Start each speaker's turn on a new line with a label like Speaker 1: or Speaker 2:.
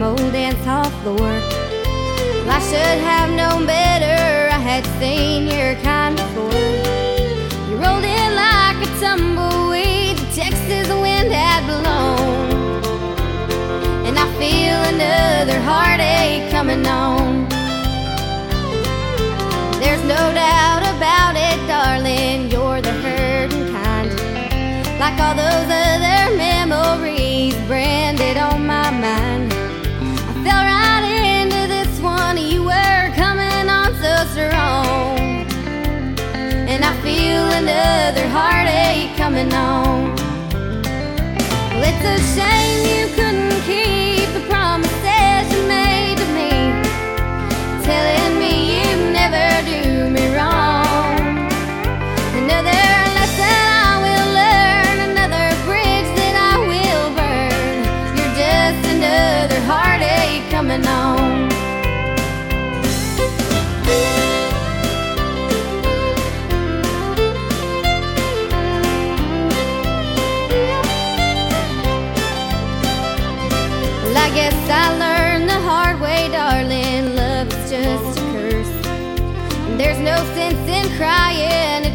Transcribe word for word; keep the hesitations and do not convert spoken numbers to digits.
Speaker 1: old dance hall floor. Well, I should have known better, I had seen your kind before. You rolled in like a tumbleweed, the Texas wind had blown, and I feel another heartache coming on. There's no doubt about it, darling, you're the hurting kind, like all those other memories branded on my mind. I fell right into this one, you were coming on so strong, and I feel another heartache coming on. Well, it's a shame you couldn't keep the promises you made to me, telling me you'd never do me wrong. Another lesson I will learn, another bridge that I will burn. You're just another heartache coming on. Well, I guess I learned the hard way, darling, love is just a curse. There's no sense in crying